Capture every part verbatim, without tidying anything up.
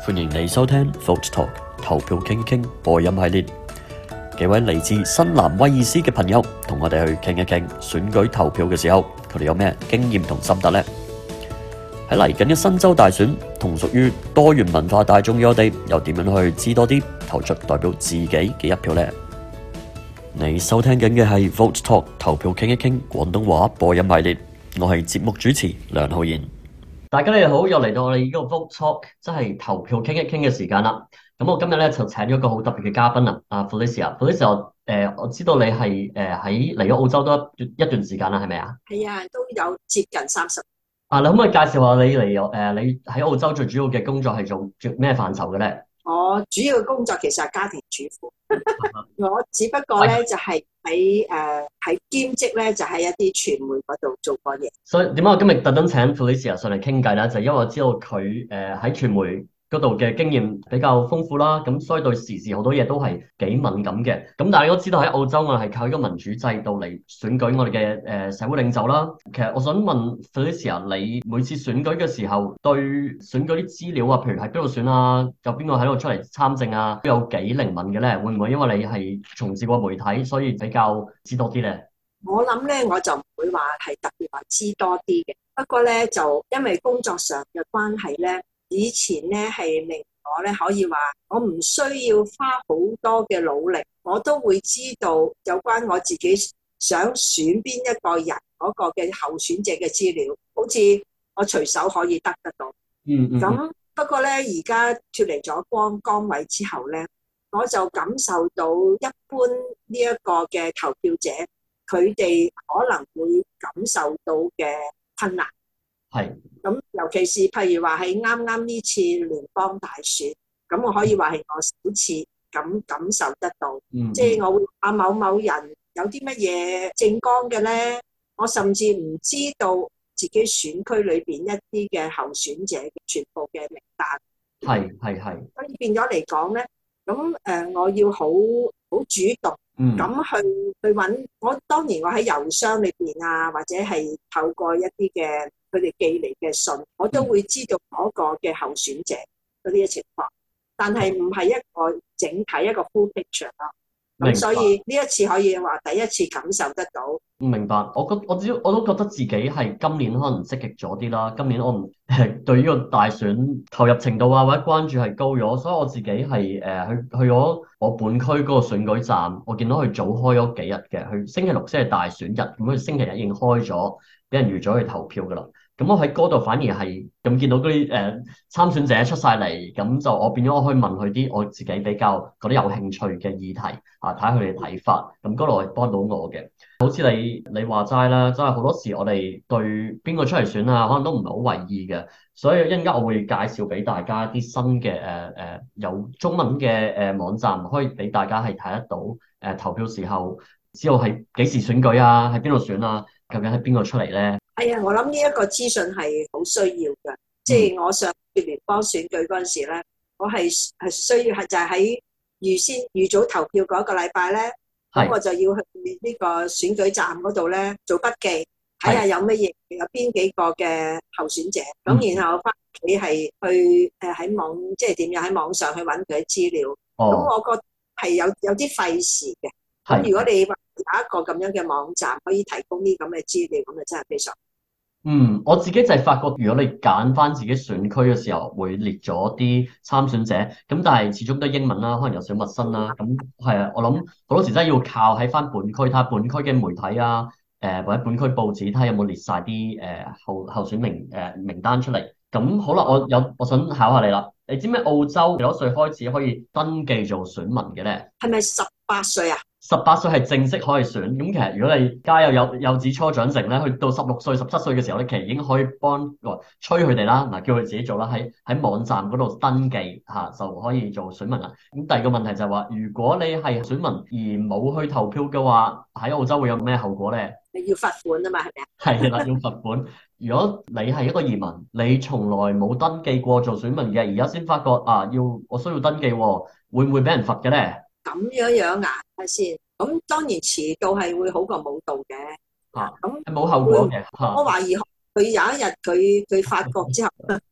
歡迎你收聽 Vote Talk 投票傾一傾播音系列，幾位嚟自新南威爾斯嘅朋友同我哋去傾一傾選舉投票嘅時候，佢哋有咩經驗同心得呢？喺嚟緊嘅新州大選，同屬於多元文化大眾嘅我哋，又點樣去知多啲，投出代表自己嘅一票呢？你收聽緊嘅係 Vote Talk 投票傾一傾廣東話播音系列，我係節目主持梁浩然。大家你好，又嚟到我哋呢個 Vote Talk，即係投票傾一傾嘅時間啦。咁我今日咧就請咗一個好特別嘅嘉賓啊，阿 Felicia。Felicia，誒、呃，我知道你係誒喺嚟咗澳洲都一一段時間啦，係咪啊？ 係啊，都有接近三十。 啊，你可唔可以介紹下你嚟誒、呃？你喺澳洲最主要嘅工作係做做咩範疇嘅咧？ 我主要嘅工作其實係家庭主婦，我只不過咧就係喺誒喺兼職咧，就喺一啲傳媒嗰度做過嘢。 所以點解我今日特登請 Felicia 上嚟傾偈咧？就係、因為我知道佢誒喺傳媒嗰度嘅經驗比較豐富啦，咁所以對時事好多嘢都係幾敏感嘅。咁但係你都知道喺澳洲我哋係靠一個民主制度嚟選舉我哋嘅誒社會領袖啦。其實我想問 Felicia，你每次選舉嘅時候，對選舉啲資料啊，譬如喺邊度選啊，有邊個喺度出嚟參政啊，都有幾靈敏嘅咧？會唔會因為你係從事過媒體，所以比較知多啲咧？ 我諗咧，我就唔會話係特別話知多啲嘅。不過咧，就因為工作上嘅關係咧。以前咧係令我咧可以話，我唔需要花好多嘅努力，我都會知道有關我自己想選邊一個人嗰個嘅候選者嘅資料，好似我隨手可以得得到。 嗯嗯。 咁不過咧，而家脫離咗崗崗位之後咧，我就感受到一般呢一個嘅投票者，佢哋可能會感受到嘅困難。係，咁尤其是譬如話喺啱啱呢次聯邦大選，咁我可以話係我首次咁感受得到，嗯、即係我會話某某人有啲乜嘢政綱嘅咧，我甚至唔知道自己選區裏邊一啲嘅候選者嘅全部嘅名單。係係係，所以變咗嚟講咧，咁誒我要好好主動。咁、嗯、去去揾我，當然我喺郵箱裏邊啊，或者係透過一啲嘅佢哋寄嚟嘅信，我都會知道嗰個嘅候選者嗰啲嘅情況，但係唔係一個整體一個 full picture 咯。咁所以呢一次可以話第一次感受得到。明白，我覺我只我都覺得自己係今年可能積極咗啲啦。今年我唔對呢個大選投入程度啊或者關注係高咗，所以我自己係誒、呃、去去咗我本區嗰個選舉站，我見到佢早開咗幾日嘅，佢星期六先係大選日，咁佢星期日已經開咗，俾人預咗去投票噶啦。咁我喺嗰度反而係咁見到嗰啲誒參選者出晒嚟，咁就我變咗我可以問佢啲我自己比較覺得有興趣嘅議題啊，睇下佢哋睇法，咁嗰度係幫到我嘅。好似你你話齋啦，真係好多時我哋對邊個出嚟選啊，可能都唔係好為意嘅，所以一陣間我會介紹俾大家一啲新嘅誒誒有中文嘅誒、呃、網站，可以俾大家係睇得到誒、呃、投票時候知道係幾時選舉啊，喺邊度選啊，究竟係邊個出嚟咧？係啊，我諗呢一個資訊係好需要嘅，即係我上聯邦選舉嗰陣時咧，我係係需要係就係喺預先預早投票嗰一個禮拜咧，咁我就要去呢個選舉站嗰度咧做筆記，睇下有乜嘢有邊幾個嘅候選者，咁然後翻屋企係去誒喺網即係點樣喺網上去揾佢嘅資料，咁、哦、我覺得係有有啲費時嘅。咁如果你話有一個咁樣嘅網站可以提供呢咁嘅資料，咁啊真係非常。嗯，我自己就係發覺，如果你揀翻自己選區嘅時候，會列咗啲參選者，咁但係始終都係英文啦，可能有少陌生啦。咁係啊，我諗好多時真係要靠喺翻本區睇下本區嘅媒體啊，誒、呃、或者本區報紙睇下有冇列晒啲誒候候選名誒、呃、名單出嚟。咁好啦，我有我想考下你啦，你知唔知澳洲幾多歲開始可以登記做選民嘅咧？係咪十八歲啊？十八歲係正式可以選，咁其實如果你家有幼幼稚初長成咧，去到十六歲、十七歲嘅時候咧，其實已經可以幫催佢哋啦，嗱叫佢自己做啦，喺喺網站嗰度登記嚇、啊、就可以做選民啦。咁第二個問題就係話，如果你係選民而冇去投票嘅話，喺澳洲會有咩後果咧？你要罰款啊嘛，係咪啊？係啦，要罰款。如果你係一個移民，你從來冇登記過做選民嘅，而家先發覺啊，要我需要登記喎，會唔會俾人罰嘅咧？咁樣樣啊，睇先。咁當然遲到係會好過冇到嘅。嚇，咁冇後果嘅。我懷疑佢有一日佢佢發覺之後，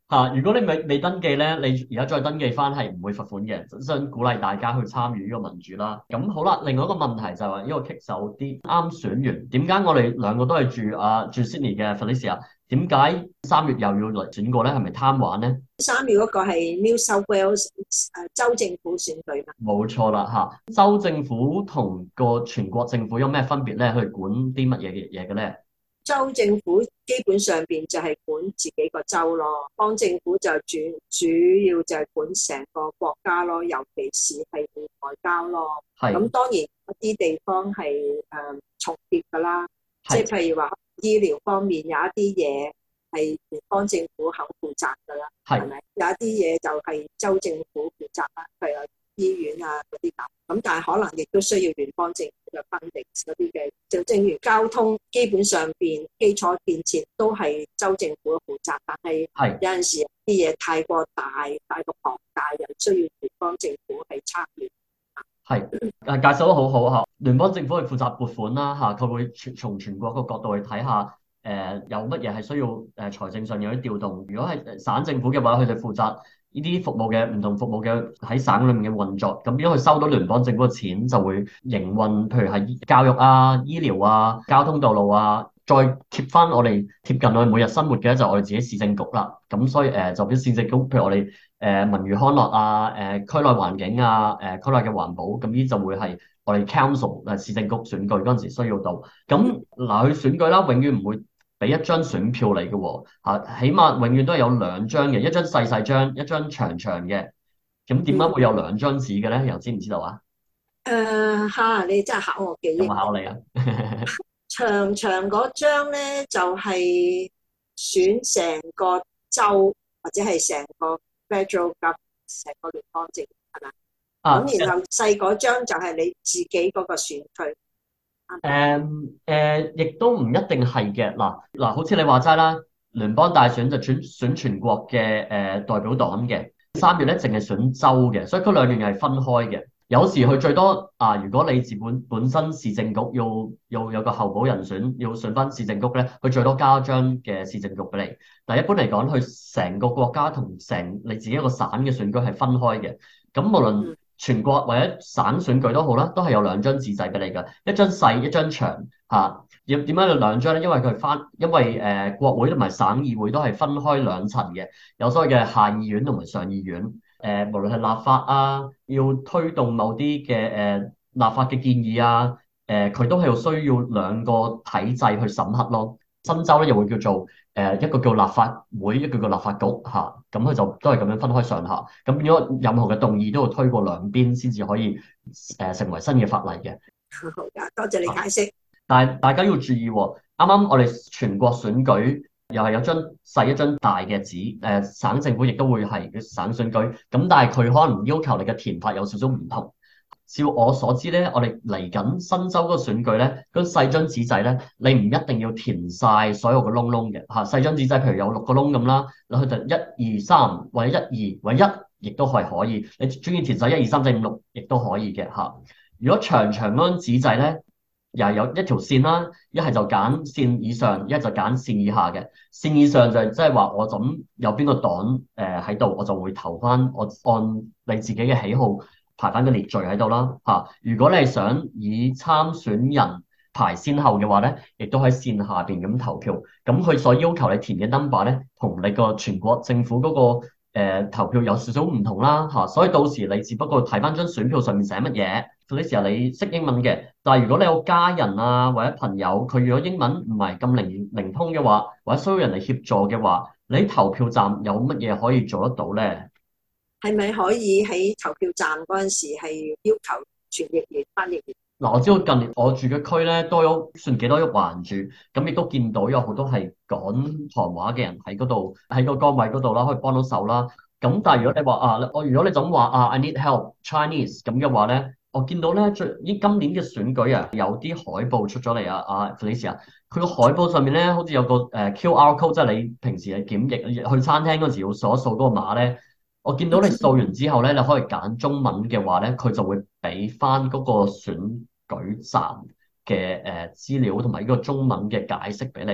嚇，如果你未未登記咧，你而家再登記翻係唔會罰款嘅，真想鼓勵大家去參與呢個民主啦。咁好啦，另外一個問題就係話呢個棘手啲，啱選完，點解我哋兩個都係住啊住 Sydney 嘅 Felicia，點解三月又要嚟選過咧？係咪貪玩咧？ 三月嗰個係 New South Wales 誒州政府選舉嘛？ 冇錯啦嚇，州政府同個全國政府有咩分別咧？去管啲乜嘢嘅嘢嘅咧？ 州政府基本上邊就係管自己個州咯，邦政府就主主要就係管成個國家咯，尤其是係外交咯。 係咁當然一啲地方係誒、呃、重疊㗎啦，即係係譬如話醫療方面有一啲嘢係聯邦政府肯負責㗎啦，係係咪？有一啲嘢就係州政府負責啦，譬如話醫院啊嗰啲咁。咁但係可能亦都需要聯邦政府嘅 funding 嗰啲嘅，就正如交通基本上邊基礎建設都係州政府負責，但係係有陣時啲嘢太過大、太過龐大，又需要聯邦政府係參與。 係誒介紹得好好嚇，聯邦政府係負責撥款啦嚇，佢會全從全國個角度去睇下誒、呃、有乜嘢係需要誒、呃、財政上有啲調動。如果係省政府嘅話，佢哋負責呢啲服務嘅唔同服務嘅喺省裏面嘅運作，咁如果佢收到聯邦政府嘅錢，就會營運，譬如係教育啊、醫療啊、交通道路啊，再貼翻我哋貼近我哋每日生活嘅就我哋自己市政局啦。咁所以誒、呃、就俾市政局，譬如我哋誒、呃、文娛康樂啊、誒、呃、區內環境啊、誒、呃、區內嘅環保，咁呢就會係我哋 council 誒市政局選舉嗰陣時需要到。咁嗱，去選舉啦，永遠唔會俾一張選票嚟嘅喎，嚇，起碼永遠都係有兩張嘅，一張細細張，一張長長嘅。咁點解會有兩張紙嘅咧？又知唔知道啊？ 誒嚇、你真係考我記有冇憶。 考你啊？ 長長嗰張咧就係、選成個州或者係成個 federal government 成個聯邦政府係咪？ 啊， 咁然後細嗰張就係你自己嗰個選區。 誒誒，亦都唔一定係嘅。嗱嗱，好似你話齋啦，聯邦大選就選選全國嘅誒、呃代表黨嘅，三月咧淨係選州嘅，所以佢兩樣嘢係分開嘅。有時佢最多啊，如果你自本本身市政局要要有個候補人選，要選翻市政局咧，佢最多加一張嘅市政局俾你。但係一般嚟講，佢成個國家同成你自己一個省嘅選舉係分開嘅。咁無論全國或者省選舉都好啦，都係有兩張紙仔俾你㗎，一張細一張長嚇。要點解有兩張咧？因為佢翻，因為誒、呃、國會同埋省議會都係分開兩層嘅，有所謂嘅下議院同埋上議院。誒、呃，無論係立法啊，要推動某啲嘅誒立法嘅建議啊，誒、呃、佢都係需要兩個體制去審核咯。新州咧又會叫做誒、呃、一個叫立法會，一個叫立法局嚇，咁佢就都係咁樣分開上下。咁變咗任何嘅動議都要推過兩邊先至可以誒、呃、成為新嘅法例嘅。 好㗎，多謝你解釋。 但係大家要注意喎，啱啱我哋全國選舉又係有張細一張大嘅紙，誒、呃、省政府亦都會係省選舉，咁但係佢可能要求你嘅填法有少少唔同。照我所知咧，我哋嚟緊新州嗰個選舉咧，嗰細張紙仔咧，你唔一定要填晒所有嘅窿窿嘅嚇，細張紙仔譬如有六個窿咁啦，嗱佢就一二三或者一二或者一，亦都係可以。你中意填晒一二三四五六，亦都可以嘅嚇。如果長長嗰張紙仔咧，又係有一條線啦，一係就揀線以上，一係就揀線以下嘅。線以上就係即係話我就咁有邊個黨誒喺度，我就會投翻我按你自己嘅喜好排翻個列序喺度啦嚇。如果你係想以參選人排先後嘅話咧，亦都喺線下邊咁投票。咁佢所要求你填嘅 number 咧，同你個全國政府嗰、個、呃、投票有少少唔同啦嚇。所以到時你只不過睇翻張選票上面寫乜嘢。呢時候你識英文嘅，但係如果你有家人啊或者朋友，佢如果英文唔係咁靈靈通嘅話，或者需要人嚟協助嘅話，你喺投票站有乜嘢可以做得到咧？ 係咪可以喺投票站嗰陣時係要求傳譯員、翻譯員？ 嗱，我知道近年我住嘅區咧都有算幾多喐環住，咁亦都見到有好多係講韓話嘅人喺嗰度，喺個崗位嗰度啦，可以幫到手啦。咁但係如果你話啊，我如果你就咁話啊，I need help Chinese 咁嘅話咧。我見到咧，最依今年嘅選舉啊，有啲海報出咗嚟啊，啊 Felicia，佢個海報上面咧，好似有個誒 Q R code，即係你平時係檢疫去餐廳嗰時要掃一掃嗰個碼咧。我見到你掃完之後咧，你可以揀中文嘅話咧，佢就會俾翻嗰個選舉站嘅誒資料同埋呢個中文嘅解釋俾你。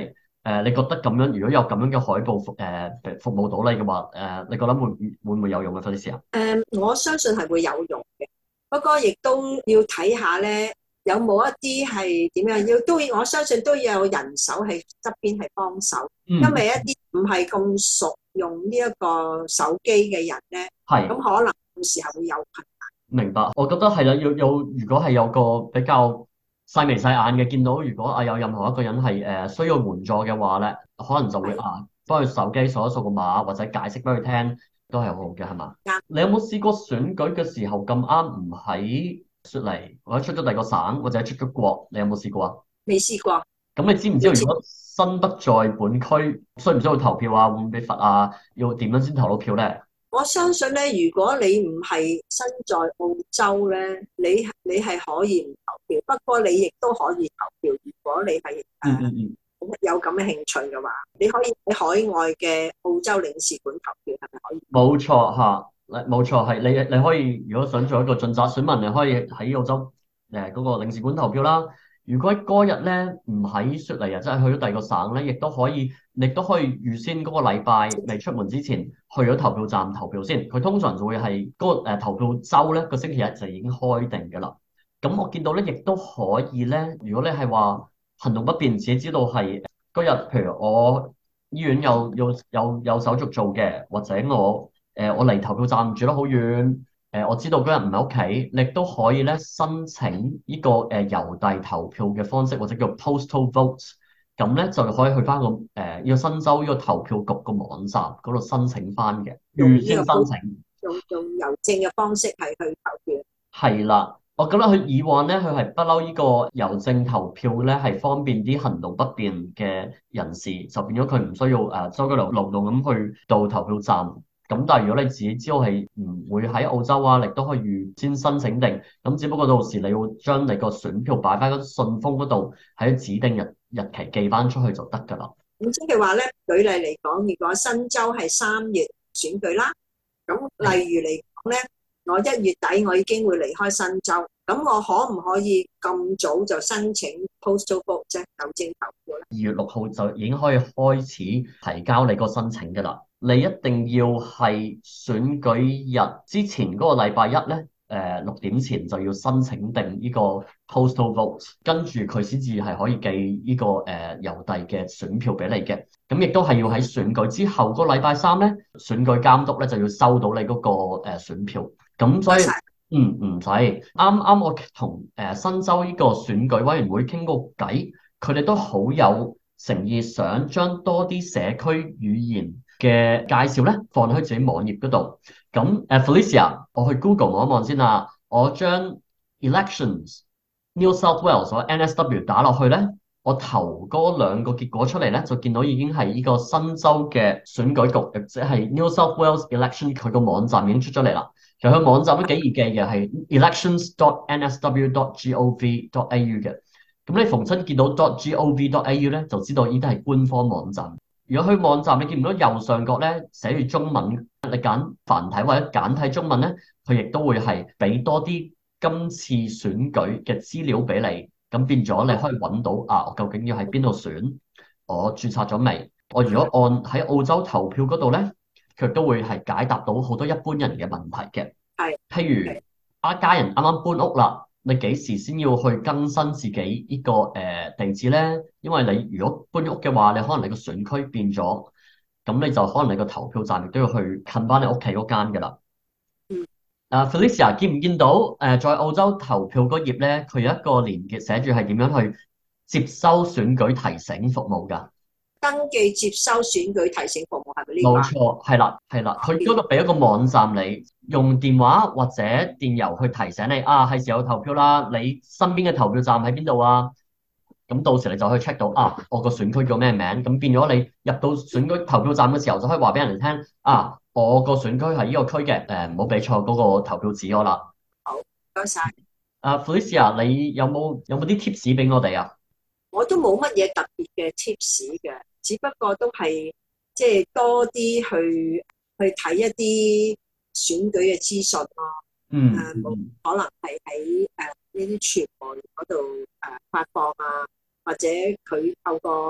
誒，你覺得咁樣如果有咁樣嘅海報服誒服務到你嘅話，誒，你覺得會會唔會有用啊？嗰啲時候？ 誒，我相信係會有用嘅，不過亦都要睇下咧，有冇一啲係點樣，要都我相信都要有人手喺側邊係幫手， 嗯， 因為一啲唔係咁熟用呢一個手機嘅人咧， 係咁可能有時候會有困明白。我覺得係啦，要有如果係有個比較細眉細眼嘅，見到如果啊有任何一個人係誒需要援助嘅話咧，可能就會難。 啊幫佢手機掃一掃個碼，或者解釋俾佢聽，都係好好嘅，係嘛？ 啱， 你有冇試過選舉嘅時候咁啱唔喺雪梨，或者出咗第二個省，或者出咗國？你有冇試過啊？ 未試過。 咁你知唔知道如果身不在本區，需唔需要投票啊？會唔會被罰啊？要點樣先投到票咧？ 我相信咧，如果你唔係身在澳洲咧，你你係可以唔投票，不過你亦都可以投票。如果你係嗯誒嗯嗯， 有咁嘅興趣嘅話，你可以喺海外嘅澳洲領事館投票，係咪可以？ 冇錯嚇，你冇錯係你你可以，如果想做一個盡責選民，你可以喺澳洲誒嗰個領事館投票啦。如果喺嗰日咧唔喺雪梨啊，即係去咗第二個省咧，亦都可以，亦都可以預先嗰個禮拜未出門之前去咗投票站投票先。佢通常就會係嗰、個、呃、投票週咧個星期日就已經開定㗎啦。咁我見到咧，亦都可以咧。如果你係話行動不便，自己知道係嗰日，譬如我醫院有有有有手續做嘅，或者我誒、呃、我離投票站住得好遠，誒、呃、我知道嗰日唔喺屋企，你都可以咧申請呢、這個誒郵遞投票嘅方式，或者叫 postal vote，咁咧就可以去翻個誒呢個新州呢個投票局個網站嗰度申請翻嘅，預先申請。 用用郵政嘅方式係去投票。 係啦，我覺得佢以往咧，佢係不嬲呢個郵政投票咧，係方便啲行動不便嘅人士，就變咗佢唔需要誒周街流流動咁去到投票站。咁但係如果你自己知道係唔會喺澳洲啊，你都可以預先申請定。咁只不過到時你要將你個選票擺翻嗰信封嗰度，喺指定日日期寄翻出去就得㗎啦。 咁即係話咧，舉例嚟講，如果新州係三月選舉啦，咁例如嚟講咧，我一月底我已經會離開新州，咁我可唔可以咁早就申請 postal vote 啫，郵政投票咧？ 二月六號就已經可以開始提交你個申請㗎啦。你一定要係選舉日之前嗰個禮拜一咧，誒六點前就要申請定呢個 postal vote，跟住佢先至係可以寄呢、這個誒、呃、郵遞嘅選票俾你嘅。咁亦都係要喺選舉之後嗰個禮拜三咧，選舉監督咧就要收到你嗰、那個誒、呃、選票。咁所以嗯唔使，啱啱我同誒、呃、新州呢個選舉委員會傾過偈，佢哋都好有誠意，想將多啲社區語言嘅介紹咧放喺自己網頁嗰度。咁誒 Felicia，我去 Google 望一望先啦。我將 elections New South Wales 或 N S W 打落去咧，我投嗰兩個結果出嚟咧，就見到已經係呢個新州嘅選舉局，亦即係 New South Wales election，佢個網站已經出咗嚟啦。其實佢網站都幾易記嘅，係 elections dot n s w dot gov dot a u 嘅。咁你逢親見到 dot gov dot a u 咧，就知道呢啲係官方網站。如果去網站你見唔到右上角咧寫住中文，你揀繁體或者簡體中文咧，佢亦都會係俾多啲今次選舉嘅資料俾你。咁變咗你可以揾到啊，我究竟要喺邊度選？我註冊咗未？我如果按喺澳洲投票嗰度咧，佢都會係解答到好多一般人嘅問題嘅。 係， 譬如一家人啱啱搬屋啦，你幾時先要去更新自己呢個誒地址咧？因為你如果搬屋嘅話，你可能你個選區變咗，咁你就可能你個投票站亦都要去近翻你屋企嗰間噶啦。 嗯。 誒 Felicia 見唔見到誒在澳洲投票嗰頁咧，佢有一個連結寫住係點樣去接收選舉提醒服務㗎？ 登記接收選舉提醒服務係咪呢個？ 冇錯，係啦，係啦，佢嗰度俾一個網站你，用電話或者電郵去提醒你啊，係時候投票啦，你身邊嘅投票站喺邊度啊？咁到時你就可以 check 到啊，我個選區叫咩名？咁變咗你入到選舉投票站嘅時候，就可以話俾人哋聽啊，我個選區係呢個區嘅，誒唔好俾錯嗰個投票紙我啦。 好，唔該晒。 啊，Felicia，你有冇有冇啲 tips 俾我哋啊？ 我都冇乜嘢特別嘅 tips 嘅，只不過都係即係多啲去去睇一啲選舉嘅資訊咯。 嗯， 誒冇可能係喺誒呢啲傳媒嗰度誒發放啊，或者佢透過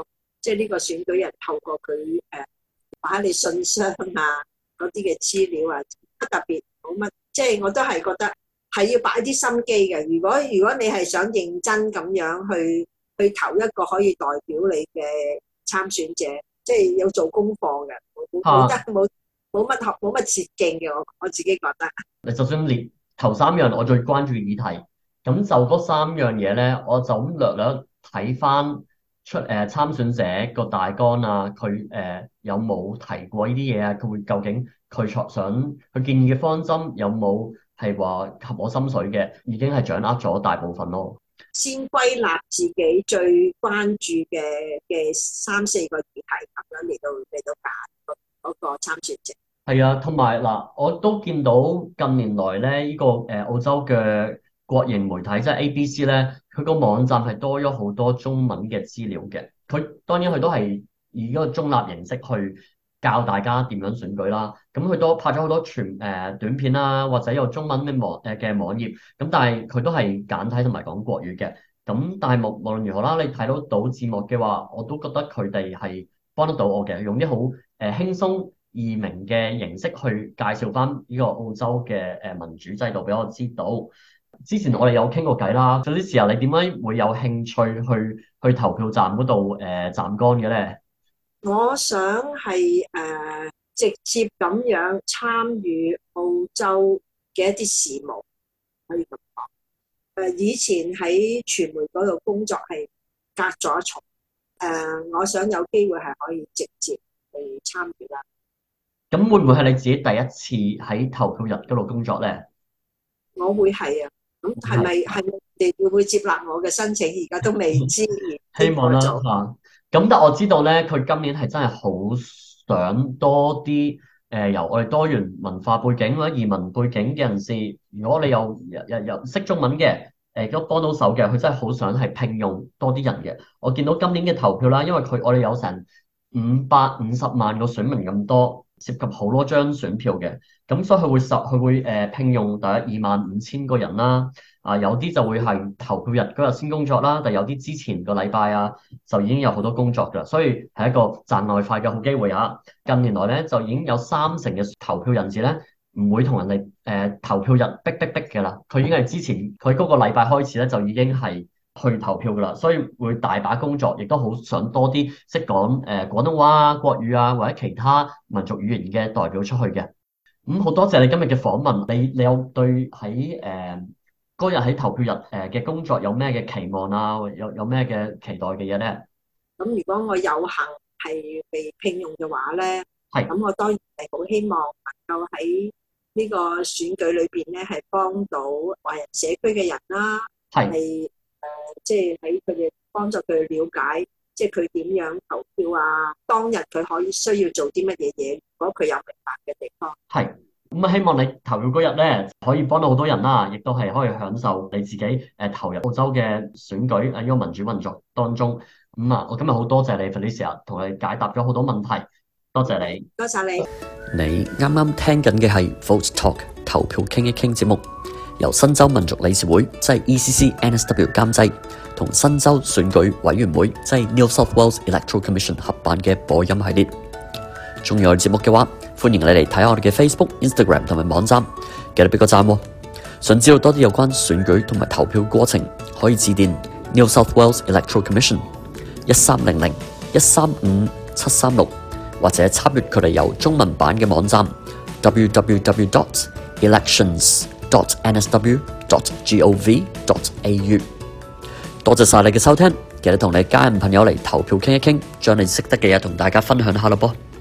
即係呢個選舉人透過佢誒把你信箱啊嗰啲嘅資料啊，特別冇乜，即係我都係覺得係要擺啲心機嘅。如果如果你係想認真咁樣去去投一個可以代表你嘅參選者，即係要做功課嘅，冇得冇冇乜學冇乜捷徑嘅。我我自己覺得。 你就算列頭三樣我最關注嘅議題，咁就嗰三樣嘢咧，我就咁略略睇翻出誒、呃、參選者個大綱啊，佢誒、呃、有冇提過呢啲嘢啊？佢會究竟佢想佢建議嘅方針有冇係話合我心水嘅？已經係掌握咗大部分咯。 先歸納自己最關注嘅嘅三四個議題，咁樣嚟到嚟到揀嗰個參選者。 係啊，同埋嗱，我都見到近年來咧，呢、這個誒、呃、澳洲嘅國營媒體即係 A B C 咧，佢個網站係多咗好多中文嘅資料嘅。佢當然佢都係以嗰個中立形式去教大家點樣選舉啦。咁佢都拍咗好多全誒、呃、短片啦，或者有中文嘅網誒嘅、呃、網頁。咁但係佢都係簡體同埋講國語嘅。咁但係無無論如何啦，你睇到到字幕嘅話，我都覺得佢哋係幫得到我嘅，用啲好誒輕鬆易明嘅形式去介紹翻呢個澳洲嘅誒民主制度俾我知道。之前我哋有傾過偈啦，有啲時候你點解會有興趣去去投票站嗰度誒站崗嘅咧？ 我想係誒、呃、直接咁樣參與澳洲嘅一啲事務，可以咁講。誒、呃、以前喺傳媒嗰度工作係隔咗一重，誒、呃、我想有機會係可以直接去參與啦。 咁會唔會係你自己第一次喺投票日嗰度工作咧？ 我會係啊，咁係咪係咪你哋會唔會接納我嘅申請？而家都未知， 希望啦嚇。咁但我知道咧，佢今年係真係好想多啲誒、呃、由我哋多元文化背景或者移民背景嘅人士，如果你有有有識中文嘅誒都幫到手嘅，佢真係好想係聘用多啲人嘅。我見到今年嘅投票啦，因為佢我哋有成五百五十萬個選民咁多，涉及好多張選票嘅，咁所以佢會實佢會誒、呃、聘用大約二萬五千個人啦。啊，有啲就會係投票日嗰日先工作啦，但有啲之前個禮拜啊就已經有好多工作㗎，所以係一個賺外快嘅好機會啊！近年來咧就已經有三成嘅投票人士咧唔會同人哋誒、呃、投票日逼逼逼嘅啦，佢已經係之前佢嗰個禮拜開始咧就已經係去投票㗎啦，所以會大把工作，亦都好想多啲識講誒廣東話啊、國語啊或者其他民族語言嘅代表出去嘅。咁、嗯、好多謝你今日嘅訪問，你你有對喺誒？呃嗰日喺投票日誒嘅工作有咩嘅期望啊？有有咩嘅期待嘅嘢咧？ 咁如果我有幸係被聘用嘅話咧， 係咁我當然係好希望能夠喺呢個選舉裏邊咧係幫到華人社區嘅人啦，係誒即係喺佢哋幫助佢了解，即係佢點樣投票啊，當日佢可以需要做啲乜嘢嘢，如果佢有明白嘅地方。係。 咁啊，希望你投票嗰日咧，可以幫到好多人啦，亦都係可以享受你自己誒投入澳洲嘅選舉誒呢個民主運作當中。咁啊，我今日好多謝你 Felicia 同我哋解答咗好多問題，多謝你， 多謝你。 你啱啱聽緊嘅係 Vote Talk 投票傾一傾節目，由新州民族理事會即係 E C C N S W 監製，同新州選舉委員會即係 New South Wales Electoral Commission 合辦嘅播音系列。中意我哋節目嘅話，歡迎你嚟睇下我哋嘅 Facebook、Instagram 同埋網站，記得俾個讚喎。想知道多啲有關選舉同埋投票過程，可以致電 New South Wales Electoral Commission 一三零零一三五七三六，或者參閱佢哋有中文版嘅網站 w w w dot elections dot n s w dot gov dot a u。多謝晒你嘅收聽，記得同你家人朋友嚟投票傾一傾，將你識得嘅嘢同大家分享下咯噃。